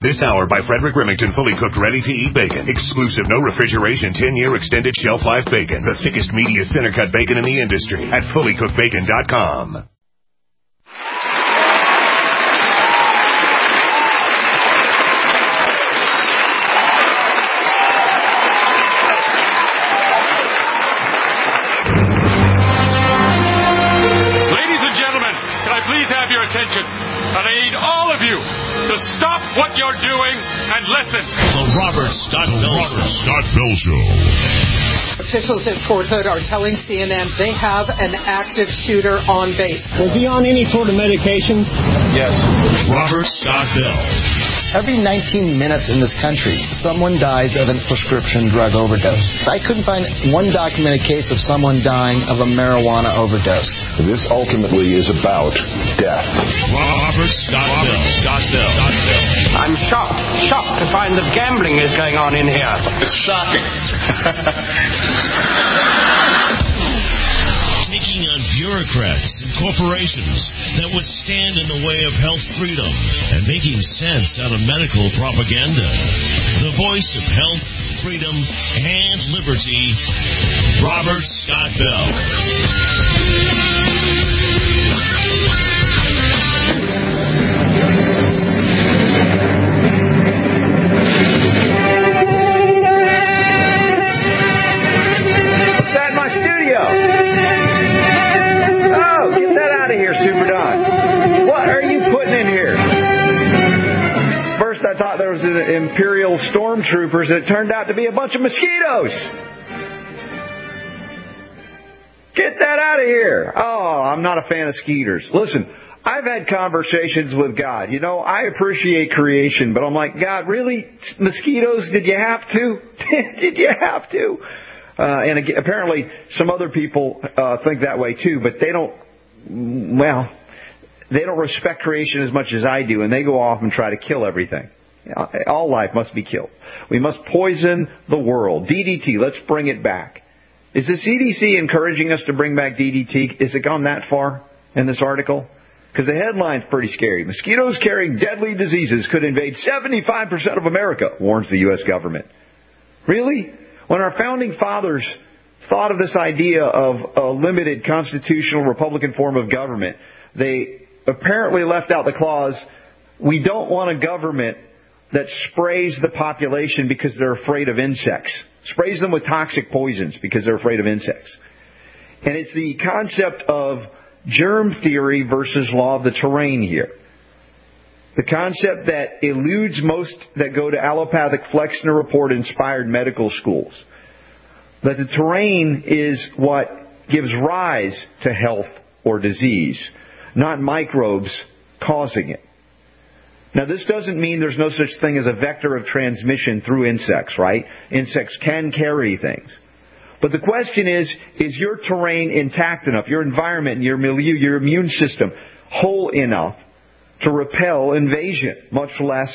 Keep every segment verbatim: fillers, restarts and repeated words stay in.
This hour by Frederick Remington, fully cooked, ready-to-eat bacon. Exclusive, no refrigeration, ten-year extended shelf life bacon. The thickest, meatiest, center-cut bacon in the industry at fully cooked bacon dot com. Attention, and I need all of you to stop what you're doing and listen. The Robert Scott Bell Robert Scott Bell Show. Officials at Fort Hood are telling C N N they have an active shooter on base. Was he on any sort of medications? Yes. Robert Scott Bell. Every nineteen minutes in this country, someone dies of a prescription drug overdose. I couldn't find one documented case of someone dying of a marijuana overdose. This ultimately is about death. Robert Scott Bell. Scott Bell. I'm shocked, shocked to find that gambling is going on in here. It's shocking. Taking on bureaucrats and corporations that would stand in the way of health freedom and making sense out of medical propaganda. The voice of health, freedom, and liberty, Robert Scott Bell. What's that in my studio? Oh, get that out of here, Super Don. What are you putting in here? First, I thought there was an Imperial stormtroopers. It turned out to be a bunch of mosquitoes. Get that out of here. Oh, I'm not a fan of skeeters. Listen, I've had conversations with God. You know, I appreciate creation, but I'm like, God, really? Mosquitoes? Did you have to? Did you have to? Uh, and again, apparently some other people uh, think that way too, but they don't, well, they don't respect creation as much as I do, and they go off and try to kill everything. All life must be killed. We must poison the world. D D T, let's bring it back. Is the C D C encouraging us to bring back D D T? Is it gone that far in this article? Because the headline's pretty scary. Mosquitoes carrying deadly diseases could invade seventy-five percent of America, warns the U S government. Really? When our founding fathers thought of this idea of a limited constitutional Republican form of government, they apparently left out the clause, we don't want a government that sprays the population because they're afraid of insects. Sprays them with toxic poisons because they're afraid of insects. And it's the concept of germ theory versus law of the terrain here. The concept that eludes most that go to allopathic Flexner Report inspired medical schools. That the terrain is what gives rise to health or disease, not microbes causing it. Now, this doesn't mean there's no such thing as a vector of transmission through insects, right? Insects can carry things. But the question is, is your terrain intact enough, your environment, your milieu, your immune system whole enough to repel invasion, much less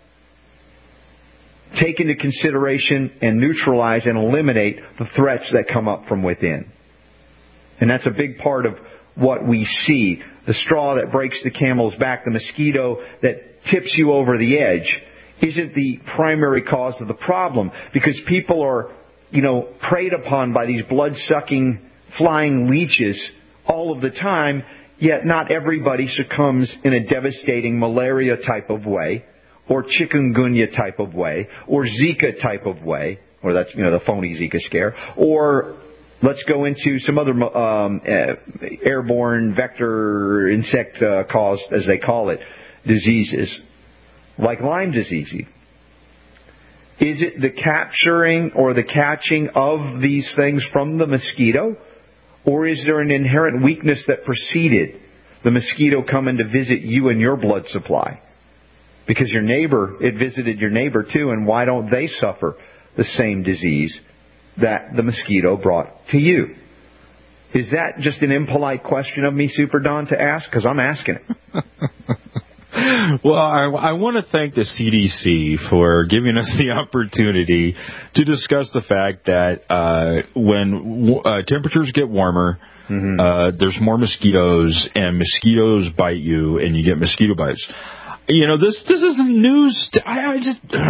take into consideration and neutralize and eliminate the threats that come up from within? And that's a big part of what we see. The straw that breaks the camel's back, the mosquito that tips you over the edge, isn't the primary cause of the problem, because people are, you know, preyed upon by these blood-sucking flying leeches all of the time, yet not everybody succumbs in a devastating malaria type of way, or chikungunya type of way, or Zika type of way, or that's, you know, the phony Zika scare, or let's go into some other um, uh, airborne vector insect uh, caused, as they call it, diseases, like Lyme disease. Is it the capturing or the catching of these things from the mosquito? Or is there an inherent weakness that preceded the mosquito coming to visit you and your blood supply? Because your neighbor, it visited your neighbor too, and why don't they suffer the same disease that the mosquito brought to you? Is that just an impolite question of me, Super Don, to ask? Because I'm asking it. Well, I, I want to thank the C D C for giving us the opportunity to discuss the fact that uh, when uh, temperatures get warmer, mm-hmm. uh, there's more mosquitoes, and mosquitoes bite you, and you get mosquito bites. You know, this this isn't news. To, I, I just, uh,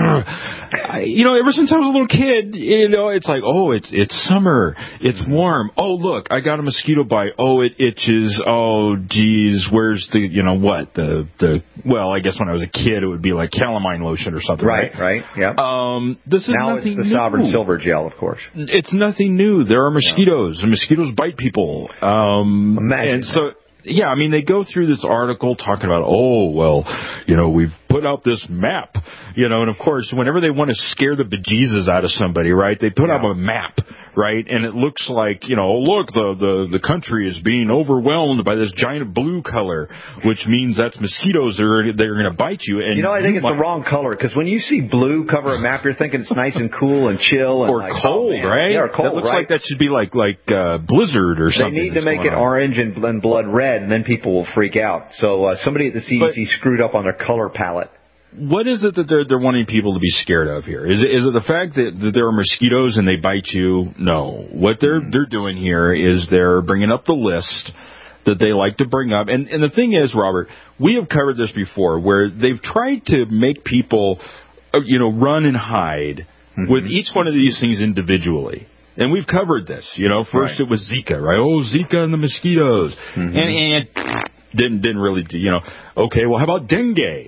I, you know, ever since I was a little kid, you know, it's like, oh, it's it's summer, it's warm. Oh, look, I got a mosquito bite. Oh, it itches. Oh, geez, where's the, you know, what the the? Well, I guess when I was a kid, it would be like calamine lotion or something. Right, right, right. Yeah. Um, this is now nothing it's the new. Sovereign Silver Gel, of course. It's nothing new. There are mosquitoes, yeah. and mosquitoes bite people. Um, Imagine and that. so. Yeah, I mean, they go through this article talking about, oh, well, you know, we've put out this map, you know, and of course, whenever they want to scare the bejesus out of somebody, right, they put yeah. up a map, right, and it looks like, you know, oh, look, the, the, the country is being overwhelmed by this giant blue color, which means that's mosquitoes that are, they're going to bite you. And you know, I think you it's might... the wrong color, because when you see blue cover a map, you're thinking it's nice and cool and chill. And or like, cold, oh, right? Yeah, or cold, that looks right? like that should be like, like uh, blizzard or something. They need to make it on. orange and, and blood red, and then people will freak out. So uh, somebody at the C D C but, screwed up on their color palette. What is it that they're they're wanting people to be scared of here? Is it is it the fact that, that there are mosquitoes and they bite you? No. What they're mm. they're doing here is they're bringing up the list that they like to bring up. And and the thing is, Robert, we have covered this before, where they've tried to make people, you know, run and hide mm-hmm. with each one of these things individually. And we've covered this. You know, first right. it was Zika, right? Oh, Zika and the mosquitoes, mm-hmm. and and didn't didn't really, you know. Okay, well, how about dengue?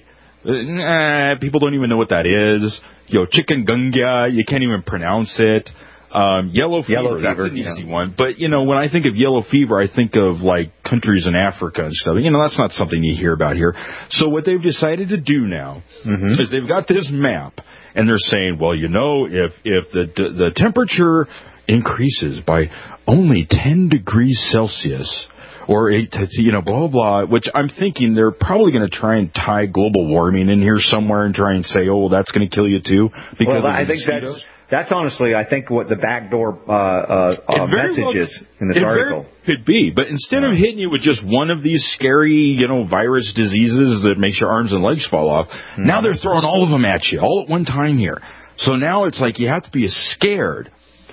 Nah, people don't even know what that is. You know, chikungunya, you can't even pronounce it. Um, yellow fever, yellow that's fever, an easy yeah. one. But, you know, when I think of yellow fever, I think of, like, countries in Africa and stuff. You know, that's not something you hear about here. So what they've decided to do now mm-hmm. is they've got this map, and they're saying, well, you know, if, if the, the temperature increases by only ten degrees Celsius, or, eight, you know, blah, blah, blah, which I'm thinking they're probably going to try and tie global warming in here somewhere and try and say, oh, that's going to kill you too. Because well, I of the think mosquitoes. that's, that's honestly, I think, what the backdoor uh, uh, uh, message well, is in this it article. Very could be, but instead yeah. of hitting you with just one of these scary, you know, virus diseases that makes your arms and legs fall off, mm-hmm. now they're throwing all of them at you all at one time here. So now it's like you have to be scared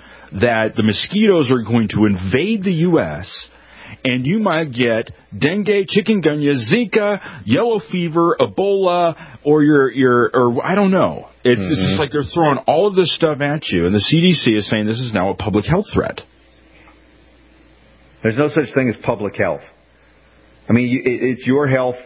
that the mosquitoes are going to invade the U S and you might get dengue, chikungunya, Zika, yellow fever, Ebola, or your your or I don't know. It's, mm-hmm. it's just like they're throwing all of this stuff at you, and the C D C is saying this is now a public health threat. There's no such thing as public health. I mean, you, it, it's your health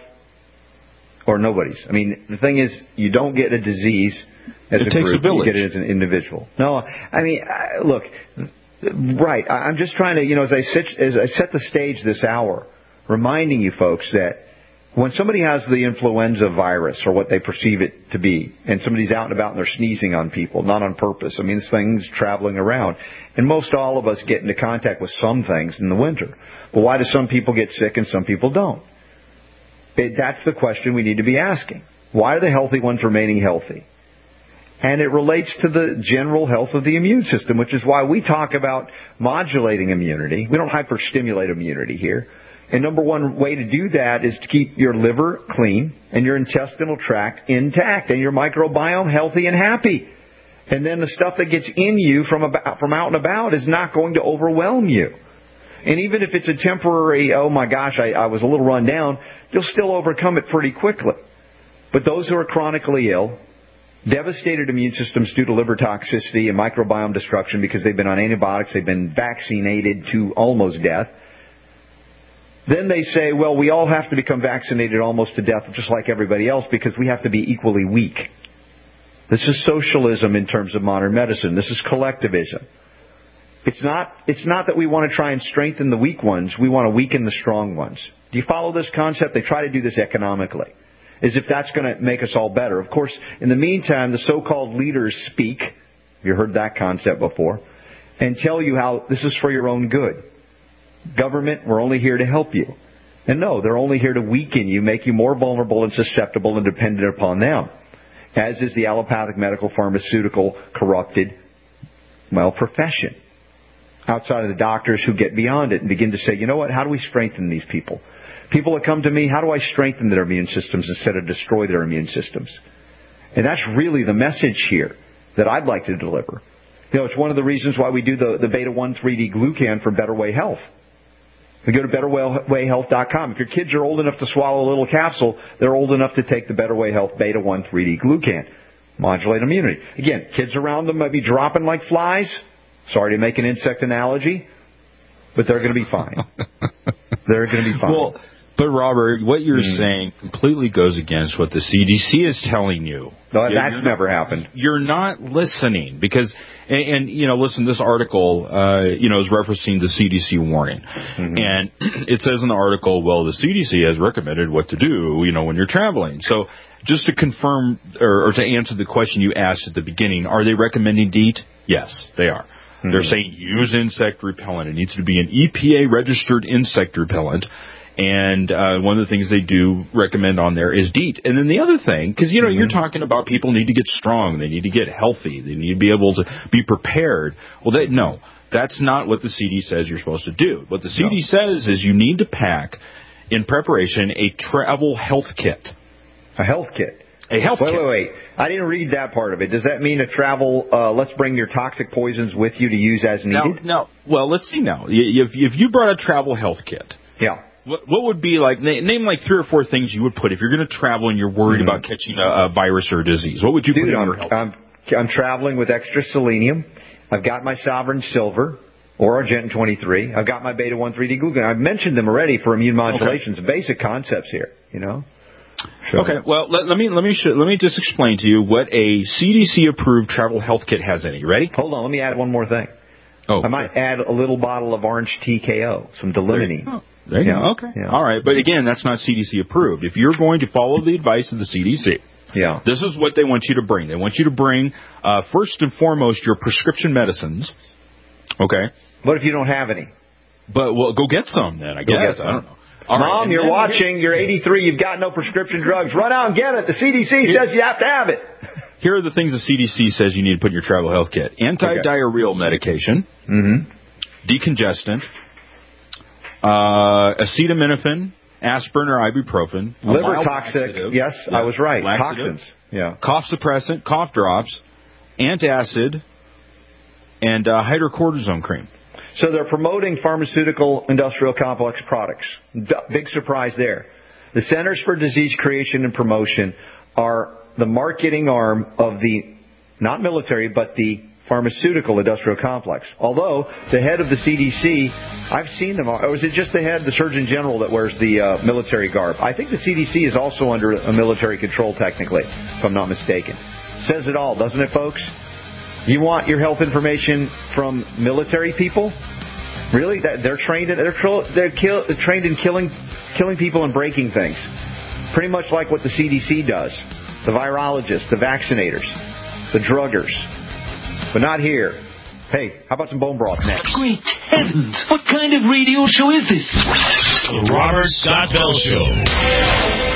or nobody's. I mean, the thing is, you don't get a disease as it a takes group. a village. You get it as an individual. No, I mean, I, look. Right. I'm just trying to, you know, as I, sit, as I set the stage this hour, reminding you folks that when somebody has the influenza virus or what they perceive it to be, and somebody's out and about and they're sneezing on people, not on purpose. I mean, this thing's traveling around. And most all of us get into contact with some things in the winter. But why do some people get sick and some people don't? It, that's the question we need to be asking. Why are the healthy ones remaining healthy? And it relates to the general health of the immune system, which is why we talk about modulating immunity. We don't hyperstimulate immunity here. And number one way to do that is to keep your liver clean and your intestinal tract intact and your microbiome healthy and happy. And then the stuff that gets in you from about, from out and about is not going to overwhelm you. And even if it's a temporary, oh my gosh, I, I was a little run down, you'll still overcome it pretty quickly. But those who are chronically ill, devastated immune systems due to liver toxicity and microbiome destruction because they've been on antibiotics, they've been vaccinated to almost death. Then they say, well, we all have to become vaccinated almost to death just like everybody else because we have to be equally weak. This is socialism in terms of modern medicine. This is collectivism. It's not, it's not that we want to try and strengthen the weak ones. We want to weaken the strong ones. Do you follow this concept? They try to do this economically, as if that's going to make us all better. Of course, in the meantime, the so-called leaders speak, you heard that concept before, and tell you how this is for your own good. Government, we're only here to help you. And no, they're only here to weaken you, make you more vulnerable and susceptible and dependent upon them, as is the allopathic medical pharmaceutical corrupted, well, profession. Outside of the doctors who get beyond it and begin to say, you know what, how do we strengthen these people? People that come to me, how do I strengthen their immune systems instead of destroy their immune systems? And that's really the message here that I'd like to deliver. You know, it's one of the reasons why we do the, the beta one three D glucan for Better Way Health. We go to better way health dot com. If your kids are old enough to swallow a little capsule, they're old enough to take the Better Way Health Beta one three D Glucan. Modulate immunity. Again, kids around them might be dropping like flies. Sorry to make an insect analogy, but they're going to be fine. They're going to be fine. Well, but Robert, what you're mm. saying completely goes against what the C D C is telling you. No, that's you're never not, happened. You're not listening because, and, and you know, listen, this article, uh, you know, is referencing the C D C warning. Mm-hmm. And it says in the article, well, the C D C has recommended what to do, you know, when you're traveling. So just to confirm or, or to answer the question you asked at the beginning, are they recommending DEET? Yes, they are. Mm-hmm. They're saying use insect repellent. It needs to be an E P A-registered insect repellent. And uh, one of the things they do recommend on there is DEET. And then the other thing, because, you know, mm-hmm. you're talking about people need to get strong. They need to get healthy. They need to be able to be prepared. Well, they, no, that's not what the C D C says you're supposed to do. What the C D C no. says is you need to pack, in preparation, a travel health kit. A health kit? A health wait, kit. Wait, wait, wait. I didn't read that part of it. Does that mean a travel, uh, let's bring your toxic poisons with you to use as needed? No, no. Well, let's see now. If, if you brought a travel health kit. Yeah. What, what would be like, name like three or four things you would put if you're going to travel and you're worried mm-hmm. about catching a, a virus or a disease. What would you Dude, put in I'm, your health? I'm, I'm traveling with extra selenium. I've got my Sovereign Silver or Argentin twenty-three. I've got my Beta one three D Glucan. I've mentioned them already for immune modulation. Okay. Basic concepts here, you know. So. Okay, well, let, let me let me sh- let me just explain to you what a C D C-approved travel health kit has in it. You ready? Hold on, let me add one more thing. Oh, I might add a little bottle of orange T K O, some Delimonene. There you, oh, there you yeah. go. Okay, yeah. All right, but again, that's not C D C approved. If you're going to follow the advice of the C D C, yeah, this is what they want you to bring. They want you to bring uh, first and foremost your prescription medicines. Okay. What if you don't have any? But well, go get some then. I go guess get some. I don't know. All Mom, right, you're watching, you're eighty-three, you've got no prescription drugs. Run out and get it. The C D C says you have to have it. Here are the things the C D C says you need to put in your travel health kit. Anti-diarrheal okay. medication, mm-hmm. decongestant, uh, acetaminophen, aspirin or ibuprofen. Liver toxic. Yes, yeah. I was right. Laxative, toxins. Yeah. Cough suppressant, cough drops, antacid, and uh, hydrocortisone cream. So they're promoting pharmaceutical industrial complex products. Big surprise there. The Centers for Disease Creation and Promotion are the marketing arm of the, not military, but the pharmaceutical industrial complex. Although the head of the C D C, I've seen them, or is it just the head, the Surgeon General, that wears the uh, military garb? I think the C D C is also under a military control, technically, if I'm not mistaken. Says it all, doesn't it, folks? You want your health information from military people? Really? That, they're trained in they're, they're kill, trained in killing killing people and breaking things. Pretty much like what the C D C does. The virologists, the vaccinators, the druggers. But not here. Hey, how about some bone broth next? Great heavens! What kind of radio show is this? The Robert Scott Bell Show.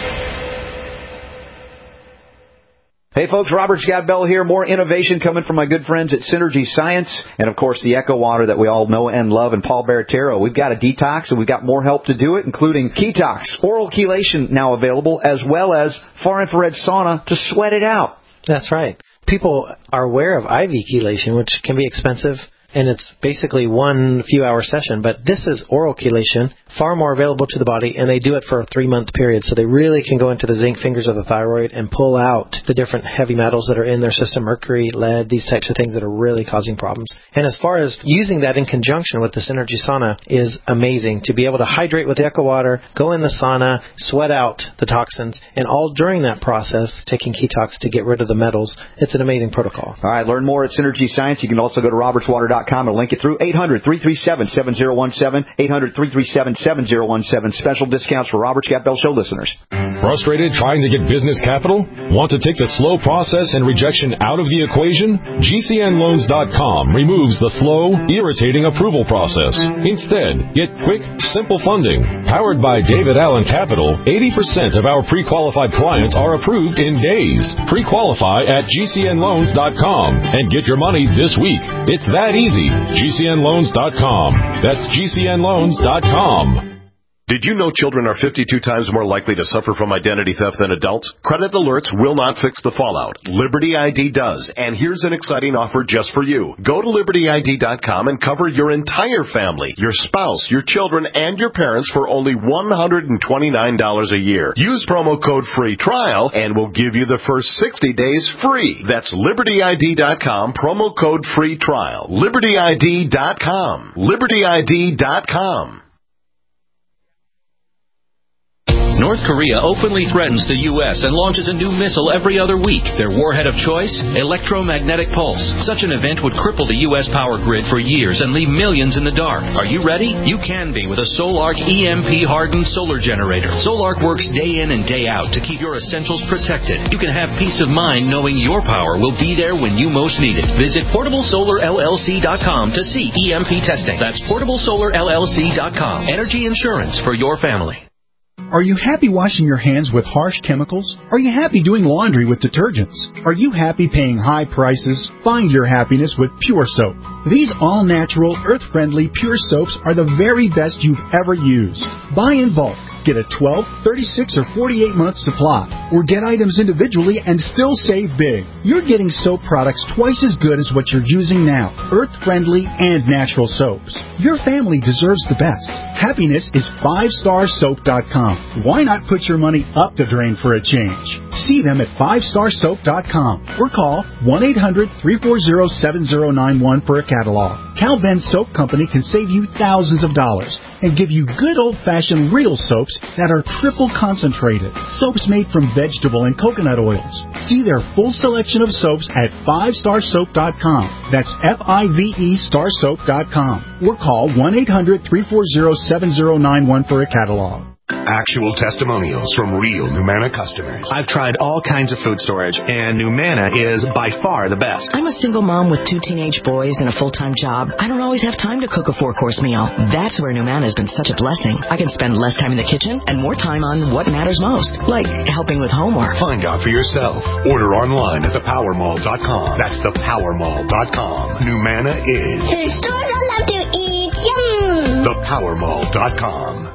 Hey folks, Robert Scott Bell here. More innovation coming from my good friends at Synergy Science. And of course the Echo Water that we all know and love, and Paul Baratero. We've got a detox and we've got more help to do it, including Ketox, oral chelation now available, as well as far infrared sauna to sweat it out. That's right. People are aware of I V chelation, which can be expensive, and it's basically one few-hour session. But this is oral chelation, far more available to the body, and they do it for a three-month period. So they really can go into the zinc fingers of the thyroid and pull out the different heavy metals that are in their system, mercury, lead, these types of things that are really causing problems. And as far as using that in conjunction with the Synergy Sauna is amazing. To be able to hydrate with the Echo Water, go in the sauna, sweat out the toxins, and all during that process, taking Ketox to get rid of the metals. It's an amazing protocol. All right, learn more at Synergy Science. You can also go to roberts water dot com and link it through eight hundred, three three seven, seven zero one seven, eight hundred, three three seven, seven zero one seven. Special discounts for Robert Scott Bell Show listeners. Frustrated trying to get business capital? Want to take the slow process and rejection out of the equation? G C N loans dot com removes the slow, irritating approval process. Instead, get quick, simple funding. Powered by David Allen Capital, eighty percent of our pre-qualified clients are approved in days. Pre-qualify at G C N loans dot com and get your money this week. It's that easy. G C N loans dot com. That's G C N loans dot com. Did you know children are fifty-two times more likely to suffer from identity theft than adults? Credit alerts will not fix the fallout. Liberty I D does. And here's an exciting offer just for you. Go to Liberty I D dot com and cover your entire family, your spouse, your children, and your parents for only one hundred twenty-nine dollars a year. Use promo code FREE TRIAL and we'll give you the first sixty days free. That's Liberty I D dot com, promo code FREE TRIAL. Liberty I D dot com. Liberty I D dot com. North Korea openly threatens the U S and launches a new missile every other week. Their warhead of choice? Electromagnetic pulse. Such an event would cripple the U S power grid for years and leave millions in the dark. Are you ready? You can be with a Solarc E M P-hardened solar generator. Solarc works day in and day out to keep your essentials protected. You can have peace of mind knowing your power will be there when you most need it. Visit portable solar L L C dot com to see E M P testing. That's portable solar L L C dot com. Energy insurance for your family. Are you happy washing your hands with harsh chemicals? Are you happy doing laundry with detergents? Are you happy paying high prices? Find your happiness with Pure Soap. These all-natural, earth-friendly Pure Soaps are the very best you've ever used. Buy in bulk. Get a twelve, thirty-six, or forty-eight month supply. Or get items individually and still save big. You're getting soap products twice as good as what you're using now. Earth-friendly and natural soaps. Your family deserves the best. Happiness is five star soap dot com. Why not put your money up the drain for a change? See them at five star soap dot com or call one eight hundred, three four zero, seven zero nine one for a catalog. Cal Ben Soap Company can save you thousands of dollars and give you good old-fashioned real soaps that are triple concentrated. Soaps made from vegetable and coconut oils. See their full selection of soaps at five star soap dot com. That's F I V E star soap dot com. Or call one eight hundred, three four zero, seven zero nine one for a catalog. Actual testimonials from real Numanna customers. I've tried all kinds of food storage, and Numanna is by far the best. I'm a single mom with two teenage boys and a full-time job. I don't always have time to cook a four-course meal. That's where Numanna has been such a blessing. I can spend less time in the kitchen and more time on what matters most, like helping with homework. Find out for yourself. Order online at the power mall dot com. That's the power mall dot com. Numanna is... The stores I love to eat. Yum! the power mall dot com.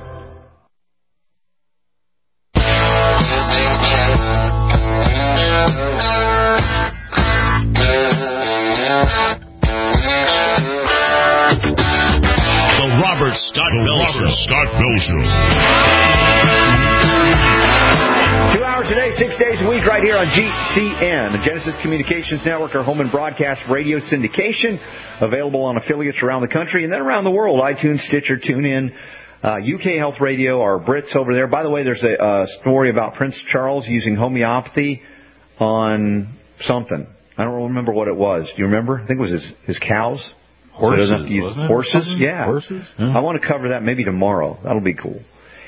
Robert Scott Bell Robert Scott Bell Show. Two hours a day, six days a week, right here on G C N, the Genesis Communications Network, our home and broadcast radio syndication, available on affiliates around the country and then around the world. iTunes, Stitcher, TuneIn, uh, U K Health Radio, our Brits over there. By the way, there's a uh, story about Prince Charles using homeopathy on something. I don't remember what it was. Do you remember? I think it was his, his cows. Horses, so have to use horses? Yeah. Horses? Yeah. I want to cover that maybe tomorrow. That'll be cool.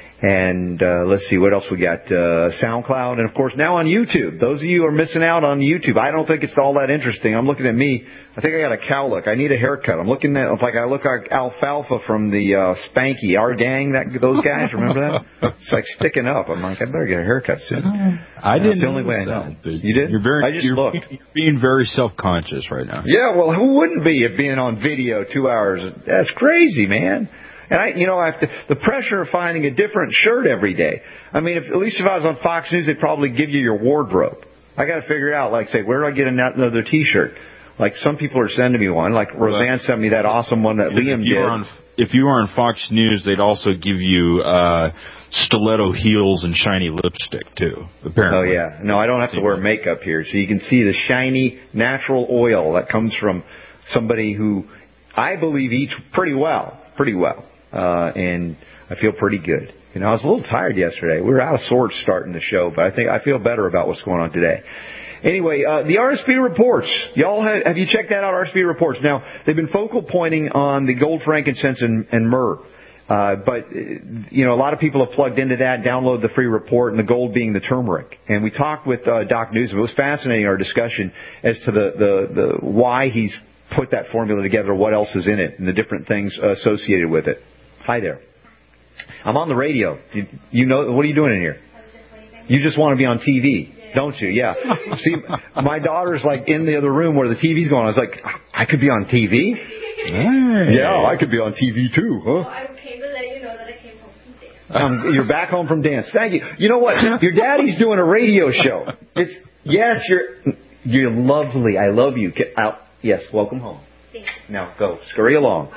And uh, let's see, what else we got? Uh, SoundCloud, and, of course, now on YouTube. Those of you who are missing out on YouTube, I don't think it's all that interesting. I'm looking at me. I think I got a cow look. I need a haircut. I'm looking at like I look like Alfalfa from the uh, Spanky, our gang, that those guys. Remember that? It's like sticking up. I'm like, I better get a haircut soon. I didn't. That's the only way I know. You did? You're very, I just you're, looked. You're being very self-conscious right now. Yeah, well, who wouldn't be if being on video two hours? That's crazy, man. And I, you know, I have to, the pressure of finding a different shirt every day. I mean, if, at least if I was on Fox News, they'd probably give you your wardrobe. I got to figure out, like, say, where do I get another T-shirt? Like, some people are sending me one. Like, Roseanne sent me that awesome one that if Liam you did. Were on, if you were on Fox News, they'd also give you uh, stiletto heels and shiny lipstick, too, apparently. Oh, yeah. No, I don't have to wear makeup here. So you can see the shiny natural oil that comes from somebody who I believe eats pretty well, pretty well. Uh, and I feel pretty good. You know, I was a little tired yesterday. We were out of sorts starting the show, but I think I feel better about what's going on today. Anyway, uh, the R S P reports. Y'all have, have you checked that out, R S P reports? Now, they've been focal pointing on the gold, frankincense, and, and myrrh. Uh, but, you know, a lot of people have plugged into that, download the free report, and the gold being the turmeric. And we talked with uh, Doc Newsom. It was fascinating, our discussion, as to the, the, the why he's put that formula together, what else is in it, and the different things associated with it. Hi there. I'm on the radio. You, you know, what are you doing in here? You just want to be on T V, don't you? Yeah. See, my daughter's like in the other room where the T V's going. I was like, I could be on T V? Hey. Yeah, I could be on T V too, huh? Well, I came to let you know that I came home from Um, you're back home from dance. Thank you. You know what? Your daddy's doing a radio show. It's, yes, you're you're lovely. I love you. Get out. Yes, welcome home. Thanks. Now go. Scurry along.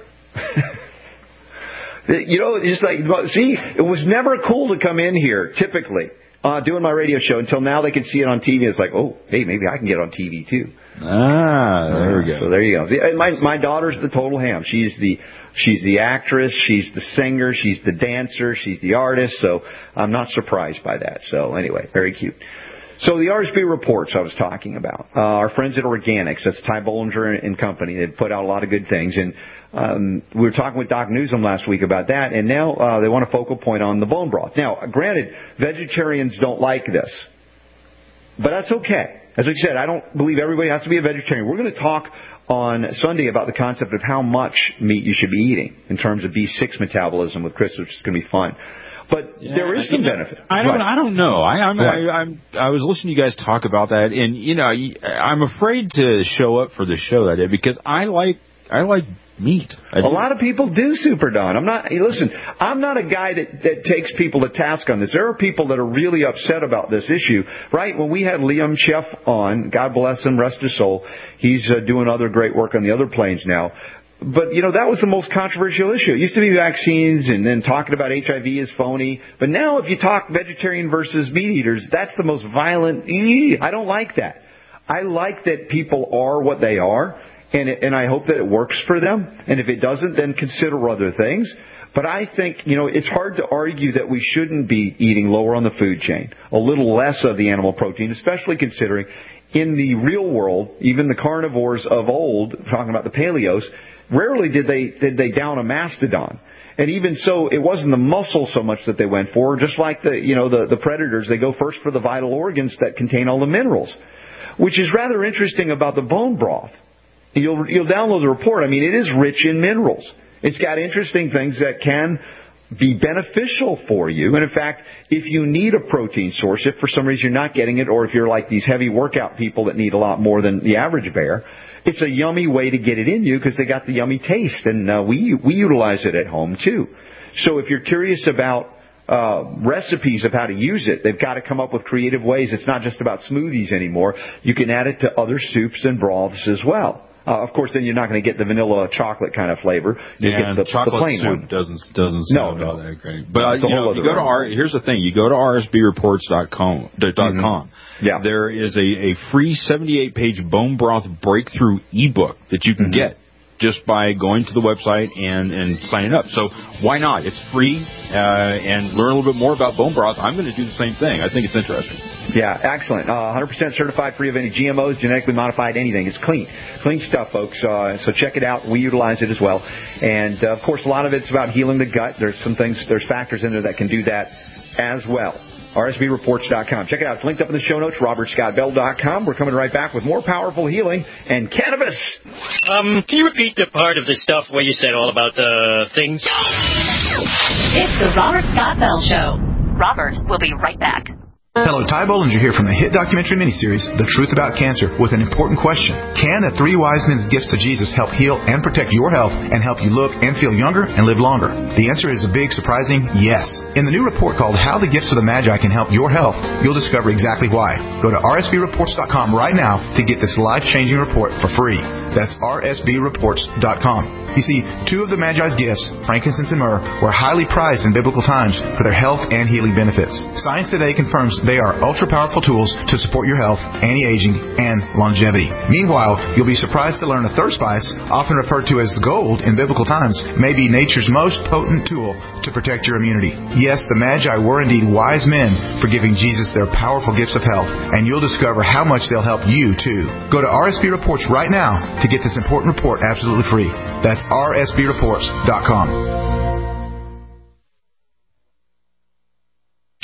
You know, it's like, see, it was never cool to come in here, typically, uh, doing my radio show until now they can see it on T V. It's like, oh, hey, maybe I can get on T V too. Ah, there we go. So there you go. See, my my daughter's the total ham. She's the she's the actress, she's the singer, she's the dancer, she's the artist. So I'm not surprised by that. So anyway, very cute. So the R S B reports I was talking about, uh, our friends at Organics, that's Ty Bollinger and Company, they put out a lot of good things. And um, we were talking with Doc Newsom last week about that, and now uh, they want a focal point on the bone broth. Now, granted, vegetarians don't like this, but that's okay. As I said, I don't believe everybody has to be a vegetarian. We're going to talk on Sunday about the concept of how much meat you should be eating in terms of B six metabolism with Chris, which is going to be fun. But yeah, there is some you know, benefit. I don't. Right. I don't know. I, I'm. Right. I, I'm. I was listening to you guys talk about that, and you know, I'm afraid to show up for the show that day because I like. I like meat. I a lot of people do, Super Don. I'm not. Listen, I'm not a guy that that takes people to task on this. There are people that are really upset about this issue. Right when we had Liam Chef on, God bless him, rest his soul. He's uh, doing other great work on the other planes now. But, you know, that was the most controversial issue. It used to be vaccines and then talking about H I V is phony. But now if you talk vegetarian versus meat eaters, that's the most violent. I don't like that. I like that people are what they are, and it, and I hope that it works for them. And if it doesn't, then consider other things. But I think, you know, it's hard to argue that we shouldn't be eating lower on the food chain, a little less of the animal protein, especially considering in the real world, even the carnivores of old, talking about the paleos, rarely did they did they down a mastodon. And even so, it wasn't the muscle so much that they went for. Just like the you know the, the predators, they go first for the vital organs that contain all the minerals, which is rather interesting about the bone broth. You'll you'll download the report. I mean, it is rich in minerals. It's got interesting things that can be beneficial for you. And in fact, if you need a protein source, if for some reason you're not getting it, or if you're like these heavy workout people that need a lot more than the average bear, it's a yummy way to get it in you because they got the yummy taste, and uh, we we utilize it at home too. So if you're curious about uh, recipes of how to use it, they've got to come up with creative ways. It's not just about smoothies anymore. You can add it to other soups and broths as well. Uh, of course, then you're not going to get the vanilla chocolate kind of flavor. You yeah, get the, chocolate the plain soup one. doesn't doesn't sound no, all no. that great. But uh, you know, if you go to R, here's the thing: you go to R S B reports dot com. Mm-hmm. Yeah. There is a, a free seventy-eight page bone broth breakthrough ebook that you can mm-hmm. get just by going to the website and, and signing up. So why not? It's free, uh, and learn a little bit more about bone broth. I'm going to do the same thing. I think it's interesting. Yeah, excellent. Uh, one hundred percent certified, free of any G M Os, genetically modified, anything. It's clean. Clean stuff, folks. Uh, so check it out. We utilize it as well. And, uh, of course, a lot of it's about healing the gut. There's some things, there's factors in there that can do that as well. R S B reports dot com. Check it out. It's linked up in the show notes, robert scott bell dot com. We're coming right back with more powerful healing and cannabis. Um, can you repeat the part of the stuff where you said all about the things? It's the Robert Scott Bell Show. Robert will be right back. Hello, Ty Bollinger here from the hit documentary miniseries, The Truth About Cancer, with an important question. Can the three wise men's gifts to Jesus help heal and protect your health and help you look and feel younger and live longer? The answer is a big, surprising yes. In the new report called How the Gifts of the Magi Can Help Your Health, you'll discover exactly why. Go to R S B reports dot com right now to get this life-changing report for free. That's R S B reports dot com. You see, two of the Magi's gifts, frankincense and myrrh, were highly prized in biblical times for their health and healing benefits. Science today confirms they are ultra-powerful tools to support your health, anti-aging, and longevity. Meanwhile, you'll be surprised to learn a third spice, often referred to as gold in biblical times, may be nature's most potent tool to protect your immunity. Yes, the Magi were indeed wise men for giving Jesus their powerful gifts of health, and you'll discover how much they'll help you, too. Go to R S B Reports right now to get this important report absolutely free. That's R S B reports dot com.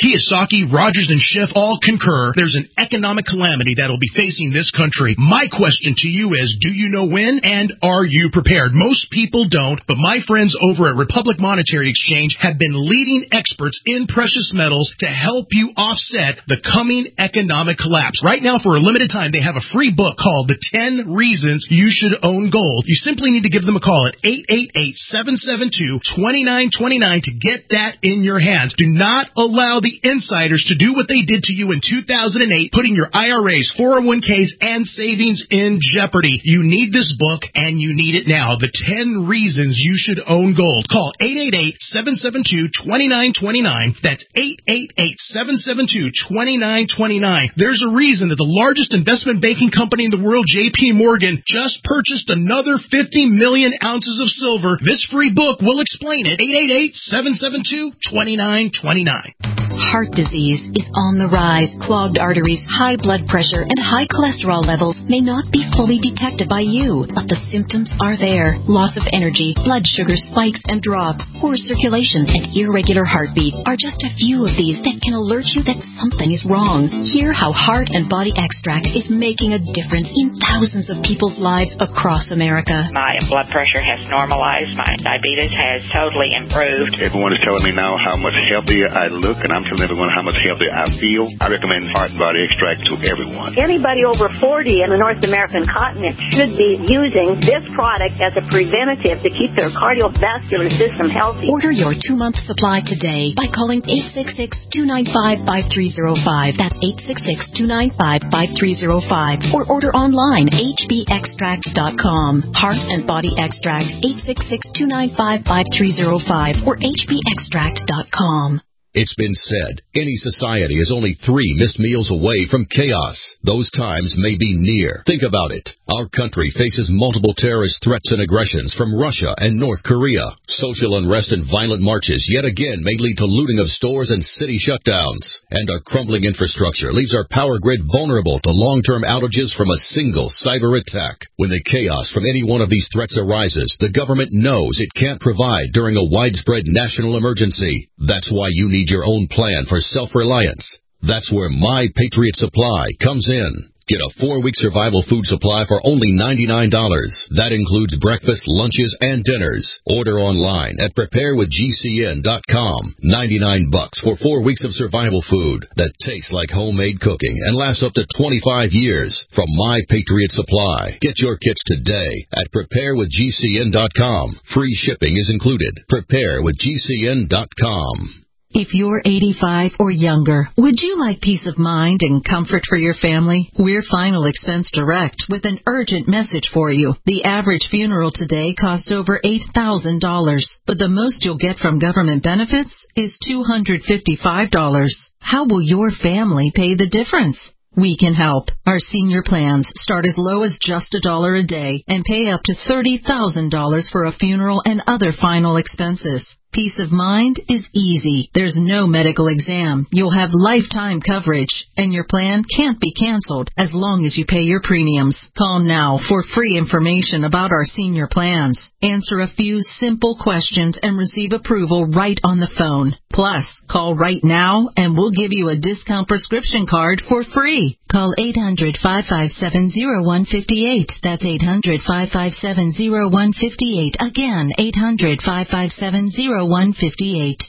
Kiyosaki, Rogers, and Schiff all concur there's an economic calamity that will be facing this country. My question to you is, do you know when, and are you prepared? Most people don't, but my friends over at Republic Monetary Exchange have been leading experts in precious metals to help you offset the coming economic collapse. Right now, for a limited time, they have a free book called The ten Reasons You Should Own Gold. You simply need to give them a call at eight eight eight, seven seven two, two nine two nine to get that in your hands. Do not allow the insiders to do what they did to you in two thousand eight, putting your I R As, four oh one k's, and savings in jeopardy. You need this book, and you need it now. The ten Reasons You Should Own Gold. Call eight eight eight, seven seven two, two nine two nine. That's eight eight eight, seven seven two, two nine two nine. There's a reason that the largest investment banking company in the world, J P Morgan, just purchased another fifty million ounces of silver. This free book will explain it. eight eight eight, seven seven two, two nine two nine. Heart disease is on the rise. Clogged arteries, high blood pressure, and high cholesterol levels may not be fully detected by you, but the symptoms are there. Loss of energy, blood sugar spikes and drops, poor circulation, and irregular heartbeat are just a few of these that can alert you that something is wrong. Hear how Heart and Body Extract is making a difference in thousands of people's lives across America. My blood pressure has normalized. My diabetes has totally improved. Everyone is telling me now how much healthier I look, and I'm telling everyone how much healthier I feel. I recommend Heart and Body Extract to everyone. Anybody over forty in the North American continent should be using this product as a preventative to keep their cardiovascular system healthy. Order your two-month supply today by calling eight six six, two nine five, five three zero five. That's eight six six, two nine five, five three zero five. Or order online, h b extract dot com. Heart and Body Extract, eight six six, two nine five, five three zero five or h b extract dot com. It's been said, any society is only three missed meals away from chaos. Those times may be near. Think about it. Our country faces multiple terrorist threats and aggressions from Russia and North Korea. Social unrest and violent marches yet again may lead to looting of stores and city shutdowns. And our crumbling infrastructure leaves our power grid vulnerable to long-term outages from a single cyber attack. When the chaos from any one of these threats arises, the government knows it can't provide during a widespread national emergency. That's why you need your own plan for self-reliance. That's where My Patriot Supply comes in. Get a four-week survival food supply for only ninety-nine dollars. That includes breakfast, lunches, and dinners. Order online at prepare with G C N dot com. ninety-nine bucks for four weeks of survival food that tastes like homemade cooking and lasts up to twenty-five years from My Patriot Supply. Get your kits today at prepare with G C N dot com. Free shipping is included. prepare with G C N dot com. If you're eighty-five or younger, would you like peace of mind and comfort for your family? We're Final Expense Direct with an urgent message for you. The average funeral today costs over eight thousand dollars, but the most you'll get from government benefits is two hundred fifty-five dollars. How will your family pay the difference? We can help. Our senior plans start as low as just a dollar a day and pay up to thirty thousand dollars for a funeral and other final expenses. Peace of mind is easy. There's no medical exam. You'll have lifetime coverage, and your plan can't be canceled as long as you pay your premiums. Call now for free information about our senior plans. Answer a few simple questions and receive approval right on the phone. Plus, call right now and we'll give you a discount prescription card for free. Call eight hundred, five five seven, zero one five eight. That's eight hundred, five five seven, zero one five eight. Again, eight hundred, five five seven, zero one five eight.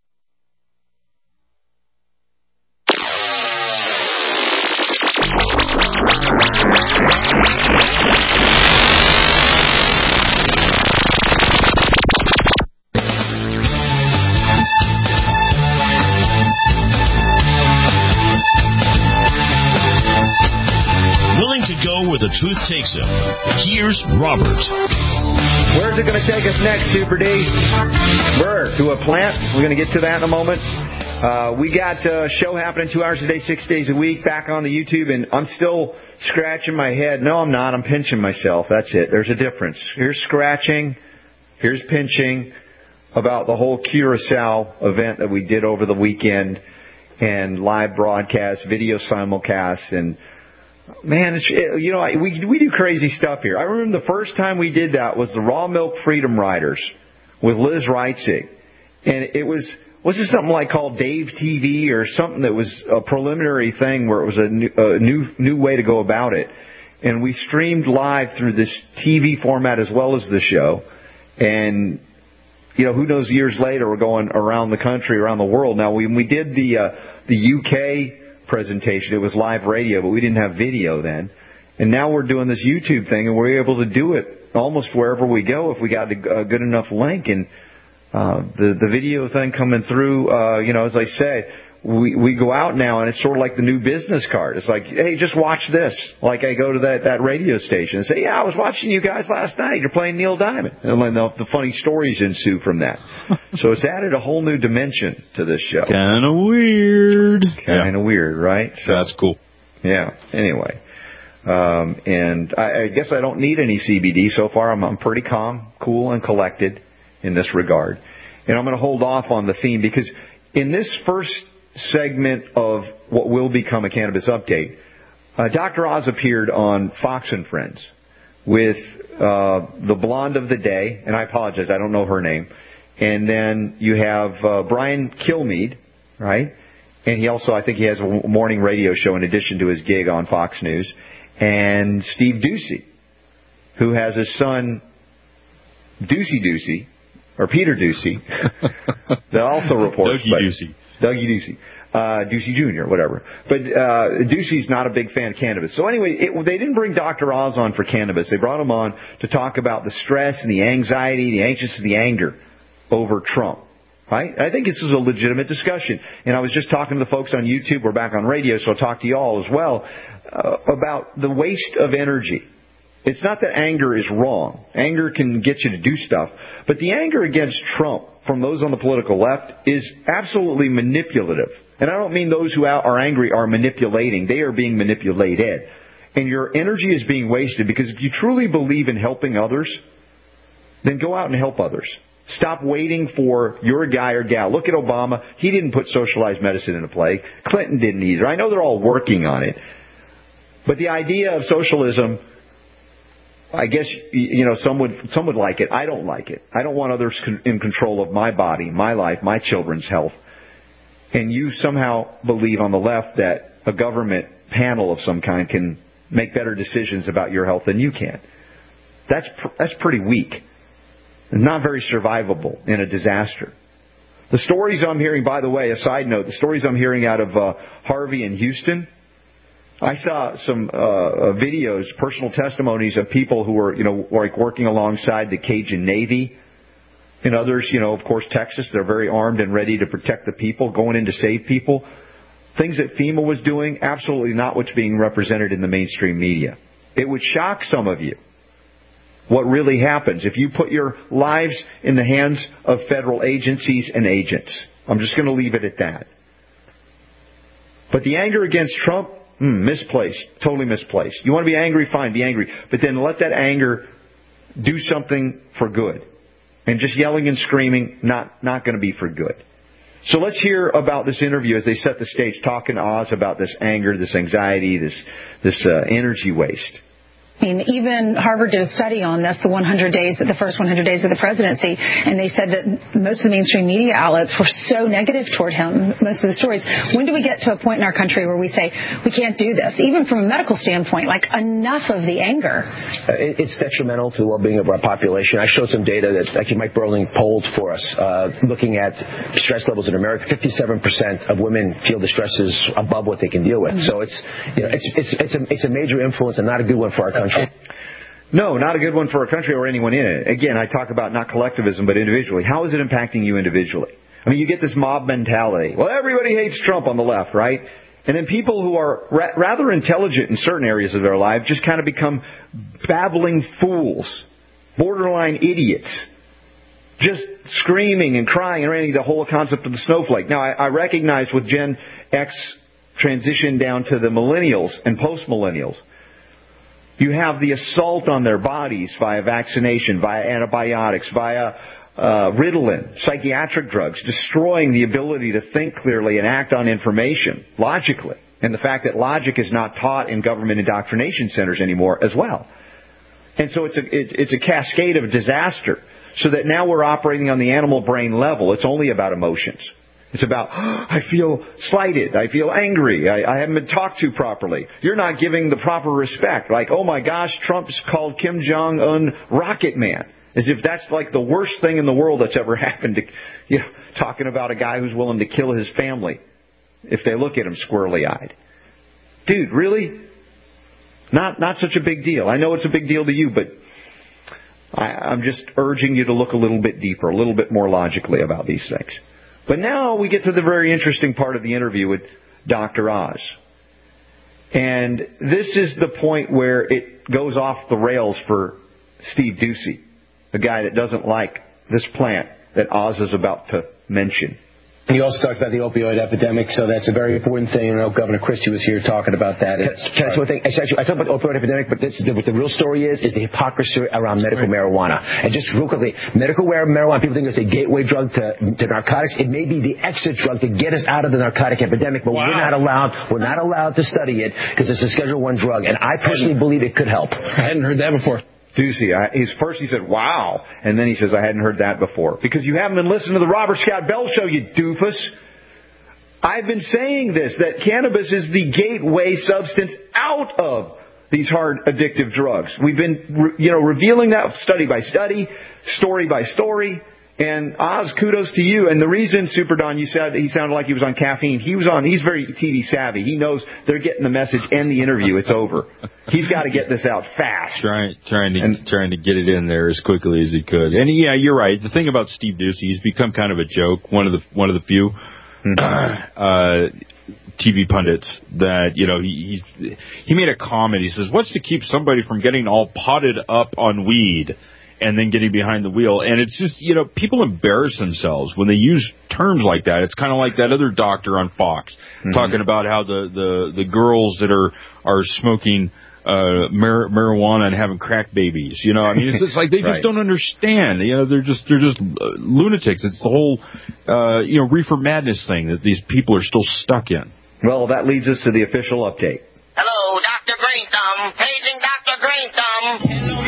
Willing to go where the truth takes him. Here's Robert. Where's it going to take us next, Super D? Where? To a plant? We're going to get to that in a moment. Uh, we got a show happening two hours a day, six days a week, back on the YouTube, and I'm still scratching my head. No, I'm not. I'm pinching myself. That's it. There's a difference. Here's scratching. Here's pinching about the whole Curacao event that we did over the weekend, and live broadcast, video simulcast, and man, it's, you know, we we do crazy stuff here. I remember the first time we did that was the Raw Milk Freedom Riders with Liz Reitzig. And it was was this something like called Dave T V or something that was a preliminary thing where it was a new, a new, new way to go about it. And we streamed live through this T V format as well as the show. And, you know, who knows, years later, we're going around the country, around the world. Now, we, we did the, uh, the U K presentation. It was live radio, but we didn't have video then. And now we're doing this YouTube thing, and we're able to do it almost wherever we go if we got a good enough link. And uh, the the video thing coming through, uh, you know, as I say, we we go out now, and it's sort of like the new business card. It's like, hey, just watch this. Like I go to that, that radio station and say, yeah, I was watching you guys last night. You're playing Neil Diamond. And then the, the funny stories ensue from that. So it's added a whole new dimension to this show. Kind of weird. Kind of yeah. weird, right? So, that's cool. Yeah. Anyway. Um, and I, I guess I don't need any C B D so far. I'm, I'm pretty calm, cool, and collected in this regard. And I'm going to hold off on the theme because in this first segment of what will become a Cannabis Update, uh, Doctor Oz appeared on Fox and Friends with uh, the blonde of the day, and I apologize, I don't know her name. And then you have uh, Brian Kilmeade, right? And he also, I think he has a morning radio show in addition to his gig on Fox News. And Steve Doocy, who has his son, Doocy Doocy, or Peter Doocy, that also reports. Dougie Doocy. Dougie Doocy. Uh, Doocy Junior, whatever. But uh, Doocy's not a big fan of cannabis. So anyway, it, they didn't bring Doctor Oz on for cannabis. They brought him on to talk about the stress and the anxiety, the anxiousness and the anger over Trump. Right? I think this is a legitimate discussion. And I was just talking to the folks on YouTube. We're back on radio, so I'll talk to you all as well uh, about the waste of energy. It's not that anger is wrong. Anger can get you to do stuff. But the anger against Trump from those on the political left is absolutely manipulative. And I don't mean those who are angry are manipulating. They are being manipulated. And your energy is being wasted because if you truly believe in helping others, then go out and help others. Stop waiting for your guy or gal. Look at Obama. He didn't put socialized medicine into play. Clinton didn't either. I know they're all working on it. But the idea of socialism, I guess, you know, some would, some would like it. I don't like it. I don't want others in control of my body, my life, my children's health. And you somehow believe on the left that a government panel of some kind can make better decisions about your health than you can. That's, that's pretty weak. Not very survivable in a disaster. The stories I'm hearing, by the way, a side note, the stories I'm hearing out of uh, Harvey and Houston, I saw some uh, videos, personal testimonies of people who were, you know, like working alongside the Cajun Navy and others, you know, of course, Texas, they're very armed and ready to protect the people, going in to save people. Things that FEMA was doing, absolutely not what's being represented in the mainstream media. It would shock some of you what really happens if you put your lives in the hands of federal agencies and agents. I'm just going to leave it at that. But the anger against Trump, hmm, misplaced, totally misplaced. You want to be angry, fine, be angry. But then let that anger do something for good. And just yelling and screaming, not, not going to be for good. So let's hear about this interview as they set the stage, talking to Oz about this anger, this anxiety, this, this uh, energy waste. I mean, even Harvard did a study on this, the one hundred days, the first one hundred days of the presidency, and they said that most of the mainstream media outlets were so negative toward him, most of the stories. When do we get to a point in our country where we say, we can't do this? Even from a medical standpoint, like, enough of the anger. Uh, it's detrimental to the well-being of our population. I showed some data that actually Mike Burling polled for us, uh, looking at stress levels in America. fifty-seven percent of women feel the stress is above what they can deal with. Mm-hmm. So it's, you know, it's, it's, it's, a, it's a major influence and not a good one for our country. No, not a good one for our country or anyone in it. Again, I talk about not collectivism, but individually. How is it impacting you individually? I mean, you get this mob mentality. Well, everybody hates Trump on the left, right? And then people who are ra- rather intelligent in certain areas of their life just kind of become babbling fools, borderline idiots, just screaming and crying and ranting the whole concept of the snowflake. Now, I, I recognize with Gen X transition down to the millennials and post-millennials, you have the assault on their bodies via vaccination, via antibiotics, via uh, Ritalin, psychiatric drugs, destroying the ability to think clearly and act on information logically. And the fact that logic is not taught in government indoctrination centers anymore as well. And so it's a, it, it's a cascade of disaster. So that now we're operating on the animal brain level. It's only about emotions. It's about, oh, I feel slighted. I feel angry. I, I haven't been talked to properly. You're not giving the proper respect. Like, oh my gosh, Trump's called Kim Jong-un Rocket Man. As if that's like the worst thing in the world that's ever happened to, you know, talking about a guy who's willing to kill his family if they look at him squirrely-eyed. Dude, really? Not, not such a big deal. I know it's a big deal to you, but I, I'm just urging you to look a little bit deeper, a little bit more logically about these things. But now we get to the very interesting part of the interview with Doctor Oz. And this is the point where it goes off the rails for Steve Doocy, the guy that doesn't like this plant that Oz is about to mention. You also talked about the opioid epidemic, so that's a very important thing. I know Governor Christie was here talking about that. Can, can I say one thing? Actually, I talked about the opioid epidemic, but this, the, what the real story is, is the hypocrisy around medical right. marijuana. And just real quickly, medical marijuana, people think it's a gateway drug to, to narcotics. It may be the exit drug to get us out of the narcotic epidemic, but wow. we're not allowed, we're not allowed to study it because it's a Schedule One drug. And I personally believe it could help. I hadn't heard that before. Doocy, I, his first he said, wow, and then he says, I hadn't heard that before. Because you haven't been listening to the Robert Scott Bell Show, you doofus. I've been saying this, that cannabis is the gateway substance out of these hard addictive drugs. We've been, you know, revealing that study by study, story by story. And Oz, kudos to you. And the reason, Super Don, you said he sounded like he was on caffeine. He was on, he's very T V savvy. He knows they're getting the message and the interview. It's over. He's got to get this out fast. Trying, trying to, and, trying to get it in there as quickly as he could. And yeah, you're right. The thing about Steve Doocy, he's become kind of a joke. One of the, one of the few, mm-hmm. uh, T V pundits that, you know, he, he, he made a comment. He says, what's to keep somebody from getting all potted up on weed and then getting behind the wheel? And it's just, you know, people embarrass themselves when they use terms like that. It's kind of like that other doctor on Fox mm-hmm. talking about how the, the, the girls that are, are smoking uh, mar- marijuana and having crack babies. You know, I mean, it's just like they right. just don't understand. You know, they're just, they're just uh, lunatics. It's the whole, uh, you know, reefer madness thing that these people are still stuck in. Well, that leads us to the official update. Hello, Doctor Green Thumb. Paging Doctor Green Thumb. Hello,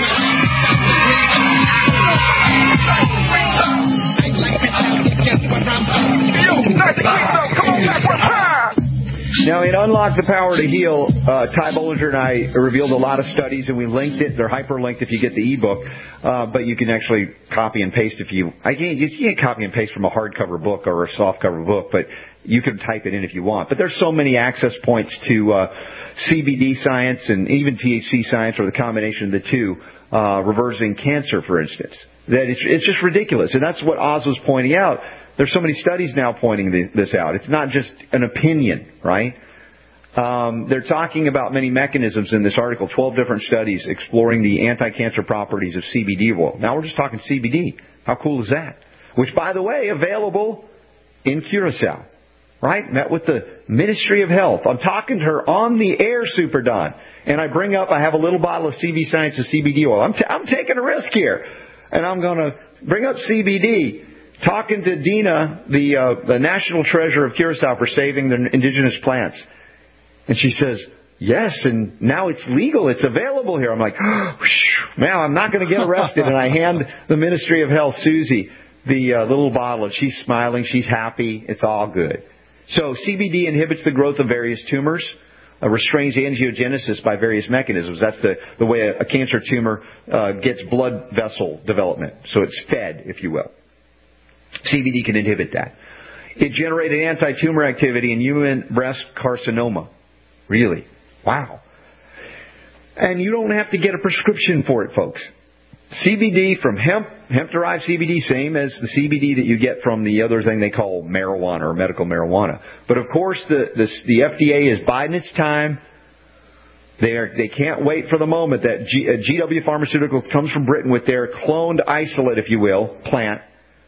Now, in Unlock the Power to Heal, uh, Ty Bollinger and I revealed a lot of studies, and we linked it. They're hyperlinked if you get the ebook, uh, but you can actually copy and paste if you. I can't. You can't copy and paste from a hardcover book or a softcover book, but you can type it in if you want. But there's so many access points to uh, C B D science and even T H C science, or the combination of the two, uh, reversing cancer, for instance, that it's, it's just ridiculous. And that's what Oz was pointing out. There's so many studies now pointing this out. It's not just an opinion, right? Um, they're talking about many mechanisms in this article, twelve different studies exploring the anti-cancer properties of C B D oil. Now we're just talking C B D. How cool is that? Which, by the way, available in Curacao, right? Met with the Ministry of Health. I'm talking to her on the air, Super Don. And I bring up, I have a little bottle of C B Sciences C B D oil. I'm, t- I'm taking a risk here. And I'm going to bring up C B D. Talking to Dina, the uh, the national treasure of Curacao for saving the indigenous plants. And she says, yes, and now it's legal. It's available here. I'm like, now I'm not going to get arrested. And I hand the Ministry of Health, Susie, the uh, little bottle. And she's smiling. She's happy. It's all good. So C B D inhibits the growth of various tumors, uh, restrains angiogenesis by various mechanisms. That's the, the way a, a cancer tumor uh, gets blood vessel development. So it's fed, if you will. C B D can inhibit that. It generated anti-tumor activity in human breast carcinoma. Really? Wow. And you don't have to get a prescription for it, folks. C B D from hemp, hemp-derived C B D, same as the C B D that you get from the other thing they call marijuana or medical marijuana. But of course, the the, the F D A is biding its time. They are, they can't wait for the moment that G, uh, G W Pharmaceuticals comes from Britain with their cloned isolate, if you will, plant.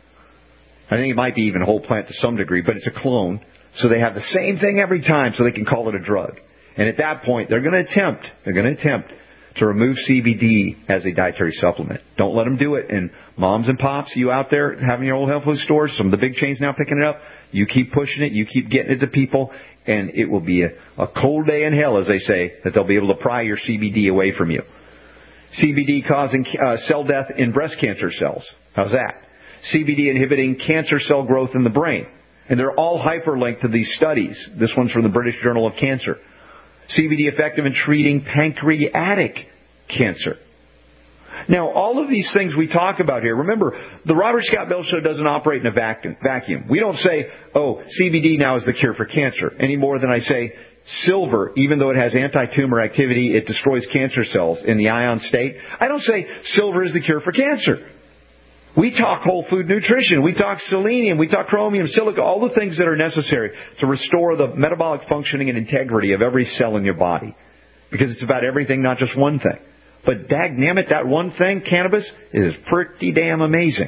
I think it might be even a whole plant to some degree, but it's a clone. So they have the same thing every time, so they can call it a drug. And at that point, they're going to attempt, they're going to attempt to remove C B D as a dietary supplement. Don't let them do it. And moms and pops, you out there having your old health food stores, some of the big chains now picking it up, you keep pushing it, you keep getting it to people, and it will be a, a cold day in hell, as they say, that they'll be able to pry your C B D away from you. C B D causing uh, cell death in breast cancer cells. How's that? C B D inhibiting cancer cell growth in the brain. And they're all hyperlinked to these studies. This one's from the British Journal of Cancer. C B D effective in treating pancreatic cancer. Now, all of these things we talk about here, remember, the Robert Scott Bell Show doesn't operate in a vacuum. We don't say, oh, C B D now is the cure for cancer, any more than I say silver, even though it has anti-tumor activity, it destroys cancer cells in the ion state. I don't say silver is the cure for cancer. We talk whole food nutrition. We talk selenium. We talk chromium, silica, all the things that are necessary to restore the metabolic functioning and integrity of every cell in your body. Because it's about everything, not just one thing. But dagnammit, that one thing, cannabis, is pretty damn amazing.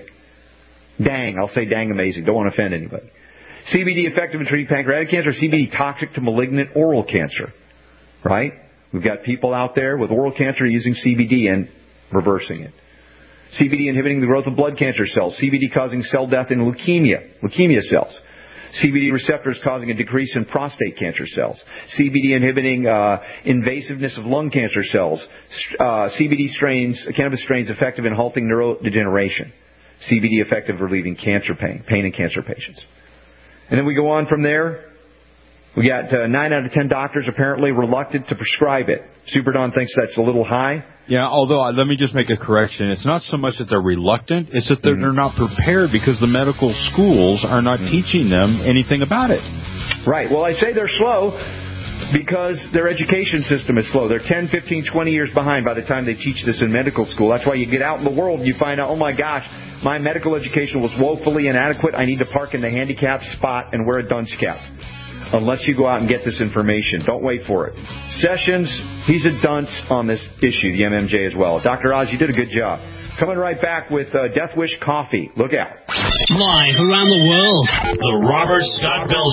Dang, I'll say dang amazing. Don't want to offend anybody. C B D effective in treating pancreatic cancer. C B D toxic to malignant oral cancer. Right? We've got people out there with oral cancer using C B D and reversing it. C B D inhibiting the growth of blood cancer cells. C B D causing cell death in leukemia, leukemia cells. C B D receptors causing a decrease in prostate cancer cells. C B D inhibiting uh, invasiveness of lung cancer cells. Uh, C B D strains, cannabis strains effective in halting neurodegeneration. C B D effective relieving cancer pain, pain in cancer patients. And then we go on from there. We got uh, nine out of ten doctors apparently reluctant to prescribe it. Super Don thinks that's a little high. Yeah, although uh, let me just make a correction. It's not so much that they're reluctant, it's that they're, mm-hmm. they're not prepared because the medical schools are not mm-hmm. teaching them anything about it. Right. Well, I say they're slow because their education system is slow. They're ten, fifteen, twenty years behind by the time they teach this in medical school. That's why you get out in the world and you find out, oh my gosh, my medical education was woefully inadequate. I need to park in the handicapped spot and wear a dunce cap. Unless you go out and get this information. Don't wait for it. Sessions, he's a dunce on this issue, the M M J as well. Doctor Oz, you did a good job. Coming right back with uh, Death Wish Coffee. Look out. Live around the world, The Robert Scott Bell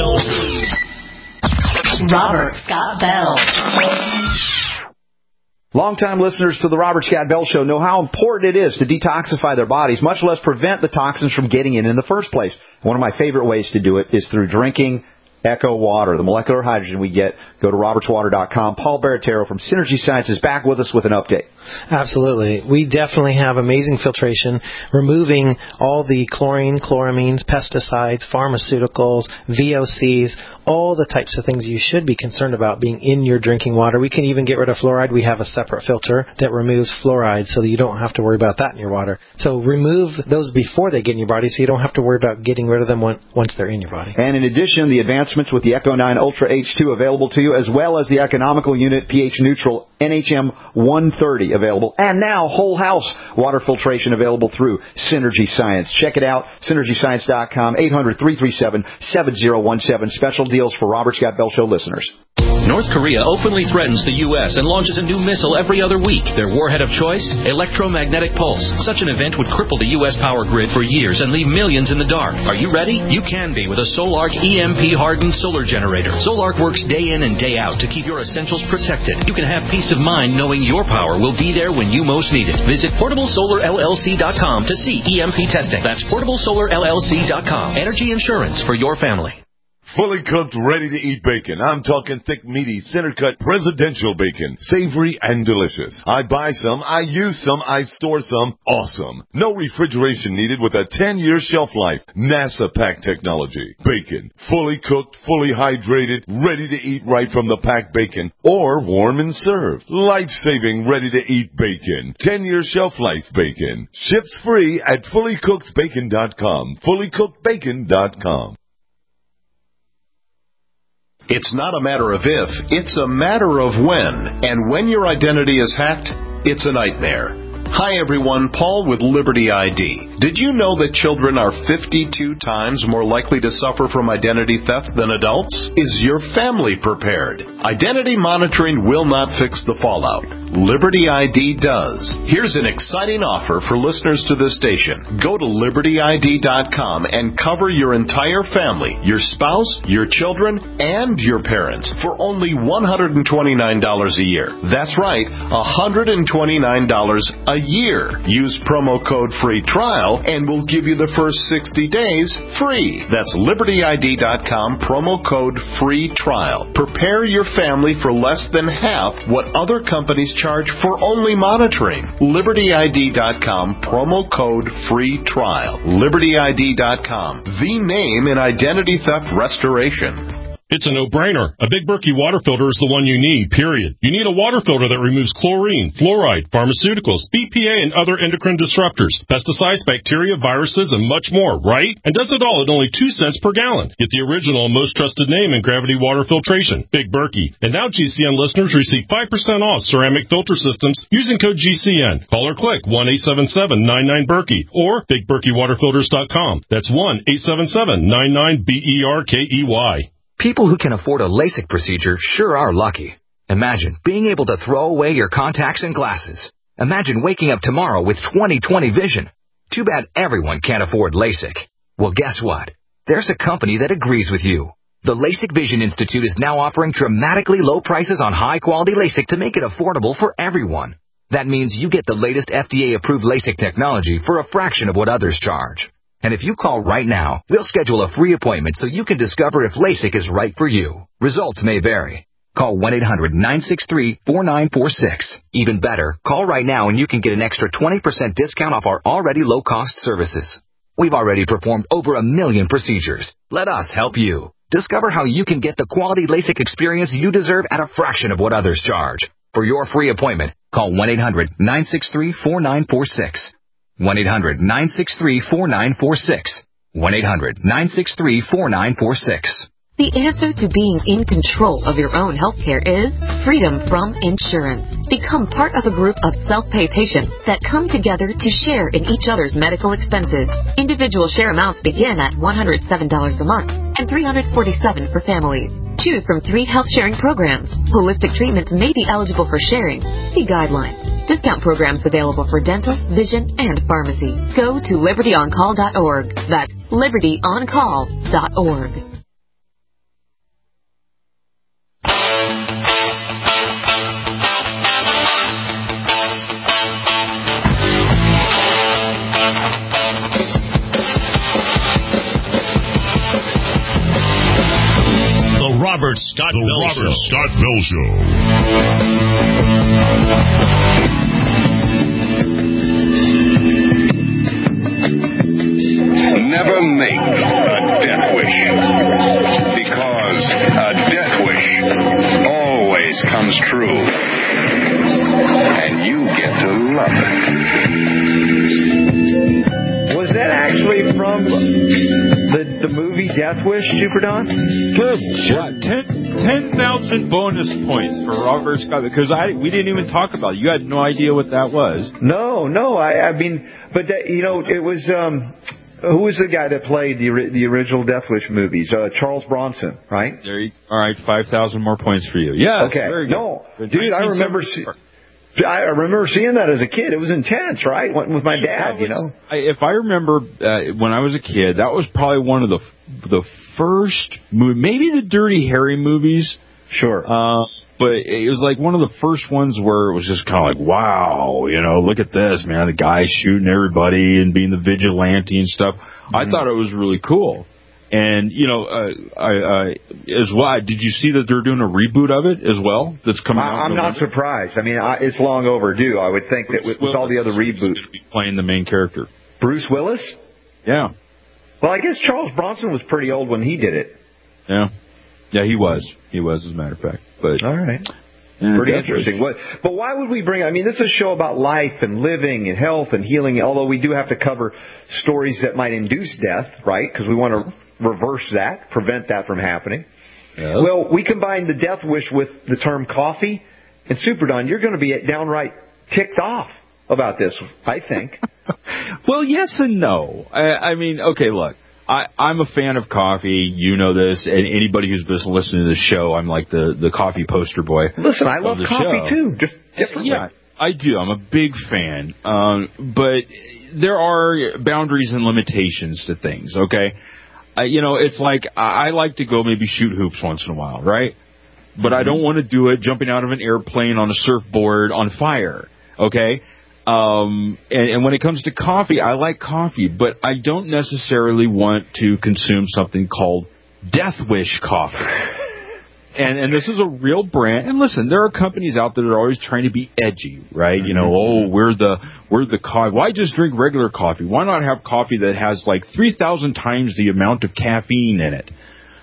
Show. Robert Scott Bell. Longtime listeners to the Robert Scott Bell Show know how important it is to detoxify their bodies, much less prevent the toxins from getting in in the first place. One of my favorite ways to do it is through drinking Echo Water, the molecular hydrogen we get. Go to roberts water dot com. Paul Baratero from Synergy Science is back with us with an update. Absolutely. We definitely have amazing filtration, removing all the chlorine, chloramines, pesticides, pharmaceuticals, V O Cs, all the types of things you should be concerned about being in your drinking water. We can even get rid of fluoride. We have a separate filter that removes fluoride so that you don't have to worry about that in your water. So remove those before they get in your body so you don't have to worry about getting rid of them once they're in your body. And in addition, the advancements with the Echo nine Ultra H two available to you, as well as the economical unit pH neutral N H M one thirty available, and now whole house water filtration available through Synergy Science. Check it out, synergy science dot com, eight hundred, three three seven, seven zero one seven. Special deals for Robert Scott Bell Show listeners. North Korea openly threatens the U S and launches a new missile every other week. Their warhead of choice, electromagnetic pulse. Such an event would cripple the U S power grid for years and leave millions in the dark. Are you ready? You can be with a Solarc E M P-hardened solar generator. Solarc works day in and day out to keep your essentials protected. You can have peace of mind knowing your power will be there when you most need it. Visit portable solar L L C dot com to see E M P testing. That's portable solar L L C dot com. Energy insurance for your family. Fully cooked, ready-to-eat bacon. I'm talking thick, meaty, center-cut, presidential bacon. Savory and delicious. I buy some, I use some, I store some. Awesome. No refrigeration needed with a ten-year shelf life. NASA pack technology. Bacon. Fully cooked, fully hydrated, ready to eat right from the packed bacon. Or warm and served. Life-saving, ready-to-eat bacon. ten-year shelf life bacon. Ships free at fully cooked bacon dot com. fully cooked bacon dot com. It's not a matter of if, it's a matter of when. And when your identity is hacked, it's a nightmare. Hi everyone, Paul with Liberty I D. Did you know that children are fifty-two times more likely to suffer from identity theft than adults? Is your family prepared? Identity monitoring will not fix the fallout. Liberty I D does. Here's an exciting offer for listeners to this station. Go to liberty I D dot com and cover your entire family, your spouse, your children, and your parents for only one hundred twenty-nine dollars a year. That's right, one hundred twenty-nine dollars a year. Use promo code free trial and we'll give you the first sixty days free. That's liberty I D dot com, promo code free trial. Prepare your family for less than half what other companies charge for only monitoring. Liberty I D dot com, promo code free trial. Liberty I D dot com, the name in identity theft restoration. It's a no-brainer. A Big Berkey water filter is the one you need, period. You need a water filter that removes chlorine, fluoride, pharmaceuticals, B P A, and other endocrine disruptors, pesticides, bacteria, viruses, and much more, right? And does it all at only two cents per gallon. Get the original and most trusted name in gravity water filtration, Big Berkey. And now G C N listeners receive five percent off ceramic filter systems using code G C N. Call or click one eight seven seven nine nine Berkey or big berkey water filters dot com. That's one eight seven seven nine nine B E R K E Y. People who can afford a LASIK procedure sure are lucky. Imagine being able to throw away your contacts and glasses. Imagine waking up tomorrow with twenty twenty vision. Too bad everyone can't afford LASIK. Well, guess what? There's a company that agrees with you. The LASIK Vision Institute is now offering dramatically low prices on high-quality LASIK to make it affordable for everyone. That means you get the latest F D A-approved LASIK technology for a fraction of what others charge. And if you call right now, we'll schedule a free appointment so you can discover if LASIK is right for you. Results may vary. Call one eight hundred nine six three four nine four six. Even better, call right now and you can get an extra twenty percent discount off our already low-cost services. We've already performed over a million procedures. Let us help you. Discover how you can get the quality LASIK experience you deserve at a fraction of what others charge. For your free appointment, call one eight hundred nine six three four nine four six. one eight hundred nine six three four nine four six. one eight hundred nine six three four nine four six. The answer to being in control of your own healthcare is freedom from insurance. Become part of a group of self-pay patients that come together to share in each other's medical expenses. Individual share amounts begin at one hundred seven dollars a month and three hundred forty-seven dollars for families. Choose from three health sharing programs. Holistic treatments may be eligible for sharing. See guidelines. Discount programs available for dental, vision, and pharmacy. Go to liberty on call dot org. That's liberty on call dot org. Robert Scott the Bell Robert Show. Scott Bell Show. Never make a death wish, because a death wish always comes true, and you get to love it. Was that actually from the the movie Death Wish, Super Don? Good. Yeah, ten thousand bonus points for Robert Scott, because I we didn't even talk about it. You had no idea what that was. No, no. I, I mean, but that, you know, it was um, who was the guy that played the the original Death Wish movies? Uh, Charles Bronson, right? There you, all right, five thousand more points for you. Yeah. Okay. Very good. No, dude, I remember. See, I remember seeing that as a kid. It was intense, right? Went with my dad, was, you know. I, if I remember, uh, when I was a kid, that was probably one of the the first, maybe the Dirty Harry movies. Sure. Uh, but it was like one of the first ones where it was just kind of like, wow, you know, look at this, man. The guy shooting everybody and being the vigilante and stuff. Mm-hmm. I thought it was really cool. And, you know, uh, I, uh, as well, did you see that they're doing a reboot of it as well that's coming out? I'm not surprised. I mean, I, it's long overdue. I would think that with, with all the other reboots. Playing the main character. Bruce Willis? Yeah. Well, I guess Charles Bronson was pretty old when he did it. Yeah. Yeah, he was. He was, as a matter of fact. But all right. Yeah, pretty interesting. What, but why would we bring, I mean, this is a show about life and living and health and healing, although we do have to cover stories that might induce death, right? Because we want to reverse that, prevent that from happening. Yes. Well, we combine the death wish with the term coffee. And Super Don, you're going to be downright ticked off about this, I think. Well, yes and no. I, I mean, okay, look. I, I'm a fan of coffee. You know this. And anybody who's been listening to the show, I'm like the, the coffee poster boy. Listen, I love coffee, show. too, just differently. Yeah, I do. I'm a big fan. Um, but there are boundaries and limitations to things, okay? Uh, you know, it's like I, I like to go maybe shoot hoops once in a while, right? But mm-hmm. I don't want to do it jumping out of an airplane on a surfboard on fire, okay? Um, and, and when it comes to coffee, I like coffee, but I don't necessarily want to consume something called Death Wish coffee. and, and this is a real brand. And listen, there are companies out there that are always trying to be edgy, right? Mm-hmm. You know, oh, we're the we're the coffee. Why just drink regular coffee? Why not have coffee that has like three thousand times the amount of caffeine in it?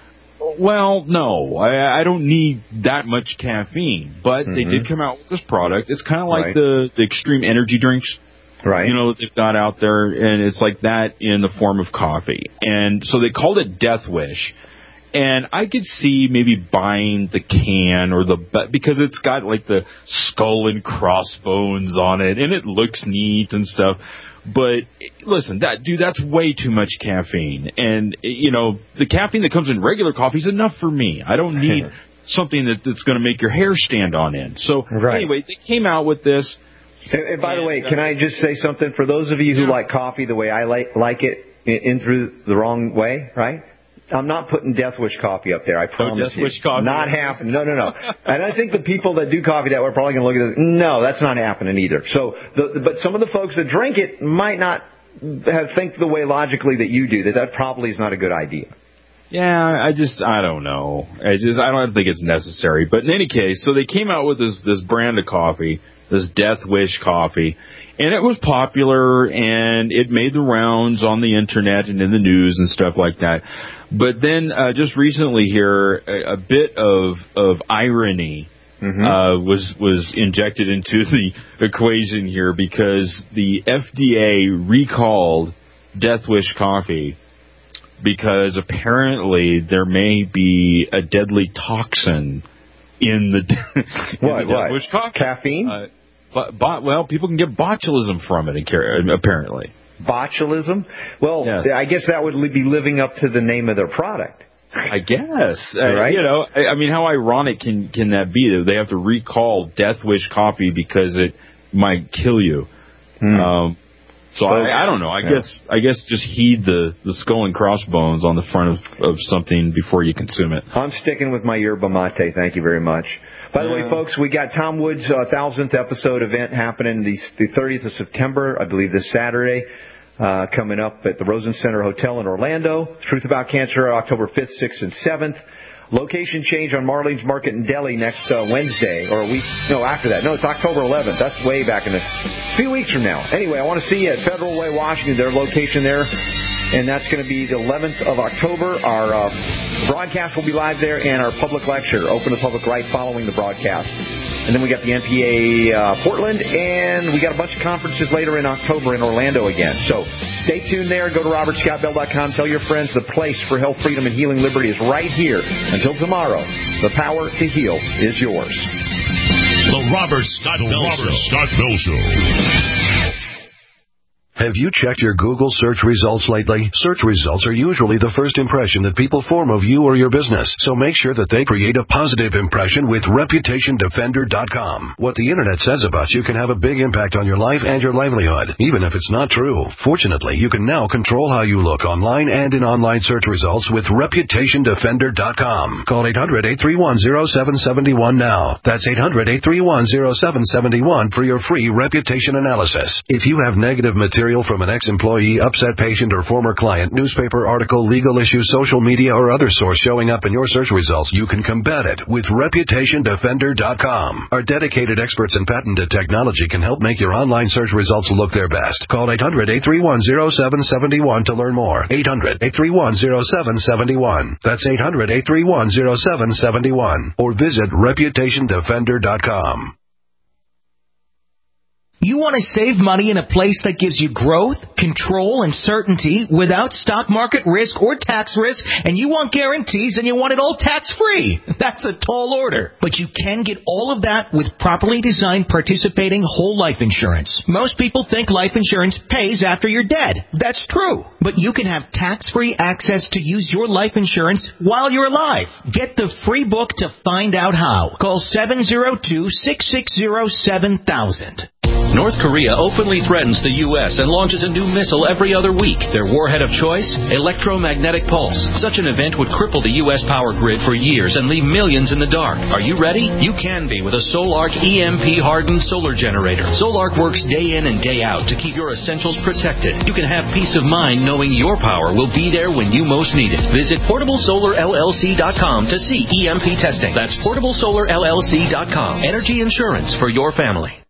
Well, no, I, I don't need that much caffeine. But mm-hmm. they did come out with this product. It's kind of like right. the, the extreme energy drinks. Right. You know, they've got out there, and it's like that in the form of coffee. And so they called it Death Wish. And I could see maybe buying the can or the, because it's got like the skull and crossbones on it, and it looks neat and stuff. But listen, that dude, that's way too much caffeine. And, you know, the caffeine that comes in regular coffee is enough for me. I don't need something that, that's going to make your hair stand on end. So right. anyway, they came out with this. And, and by and, the way, can uh, I just say something? For those of you who yeah. like coffee the way I like, like it, in, in through the wrong way, right? I'm not putting Death Wish coffee up there. I promise no Death you. Wish coffee. Not happening. No, no, no. And I think the people that do coffee that way are probably going to look at this. No, that's not happening either. So, the, but some of the folks that drink it might not have think the way logically that you do. That that probably is not a good idea. Yeah, I just, I don't know. I just, I don't think it's necessary. But in any case, so they came out with this, this brand of coffee, this Death Wish coffee, and it was popular, and it made the rounds on the internet and in the news and stuff like that. But then, uh, just recently here, a, a bit of, of irony, mm-hmm. uh, was, was injected into the equation here, because the F D A recalled Death Wish coffee because apparently there may be a deadly toxin in the, in what, the Death what? Wish coffee. Caffeine? Uh, but, but, well, people can get botulism from it, apparently. Botulism? Well, yes. I guess that would be living up to the name of their product. I guess. Right? Uh, you know, I, I mean, how ironic can, can that be that they have to recall Death Wish coffee because it might kill you? Hmm. Um, so I, I don't know. I yeah. guess I guess just heed the, the skull and crossbones on the front of, of something before you consume it. I'm sticking with my yerba mate. Thank you very much. By the way, folks, we got Tom Wood's uh, thousandth episode event happening the, the thirtieth of September, I believe this Saturday, uh, coming up at the Rosen Center Hotel in Orlando. Truth About Cancer, October fifth, sixth, and seventh. Location change on Marlene's Market in Delhi next uh, Wednesday, or a week, no, after that. No, it's October eleventh. That's way back in a few weeks from now. Anyway, I want to see you at Federal Way, Washington, their location there. And that's going to be the eleventh of October. Our uh, broadcast will be live there, and our public lecture, open to public right following the broadcast. And then we got the N P A uh, Portland, and we got a bunch of conferences later in October in Orlando again. So stay tuned there. Go to robert scott bell dot com. Tell your friends the place for health, freedom, and healing liberty is right here. Until tomorrow, the power to heal is yours. The Robert Scott the Bell Robert Show. Scott Bell Show. Have you checked your Google search results lately? Search results are usually the first impression that people form of you or your business, so make sure that they create a positive impression with reputation defender dot com. What the internet says about you can have a big impact on your life and your livelihood, even if it's not true. Fortunately, you can now control how you look online and in online search results with reputation defender dot com. Call eight hundred, eight three one, zero seven seven one now. That's eight hundred, eight three one, zero seven seven one for your free reputation analysis. If you have negative material from an ex-employee, upset patient, or former client, newspaper article, legal issue, social media, or other source showing up in your search results, you can combat it with reputation defender dot com. Our dedicated experts in patented technology can help make your online search results look their best. Call eight hundred, eight three one, zero seven seven one to learn more. eight hundred, eight three one, zero seven seven one. That's eight hundred, eight three one, zero seven seven one. Or visit reputation defender dot com. You want to save money in a place that gives you growth, control, and certainty without stock market risk or tax risk, and you want guarantees and you want it all tax-free. That's a tall order. But you can get all of that with properly designed participating whole life insurance. Most people think life insurance pays after you're dead. That's true. But you can have tax-free access to use your life insurance while you're alive. Get the free book to find out how. Call seven zero two, six six zero, seven thousand. North Korea openly threatens the U S and launches a new missile every other week. Their warhead of choice? Electromagnetic pulse. Such an event would cripple the U S power grid for years and leave millions in the dark. Are you ready? You can be with a Solark E M P-hardened solar generator. Solark works day in and day out to keep your essentials protected. You can have peace of mind knowing your power will be there when you most need it. Visit portable solar L L C dot com to see E M P testing. That's portable solar L L C dot com. Energy insurance for your family.